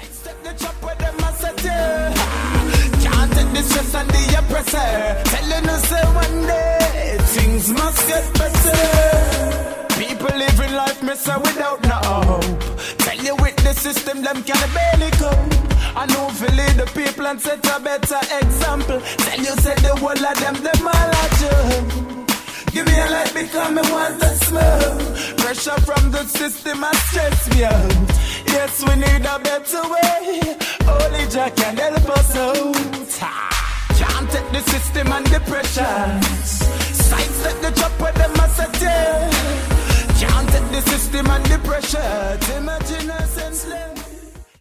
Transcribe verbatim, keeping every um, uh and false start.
Sidestep the chop with them a set can't take the stress and the oppressor. Telling us that one day things must get better. People living life messing without no hope. Tell you with the system them can barely cope. I know if you lead the people and set a better example. Tell you say the whole of them them all at you. Give me a light because me want to smell. Pressure from the system and stress me out. Yes, we need a better way. Only Jah can help us out. Can't take the system and the pressure. Sidestep the chop with them a set. Can't take the system and the pressure. Imagine us enslaved.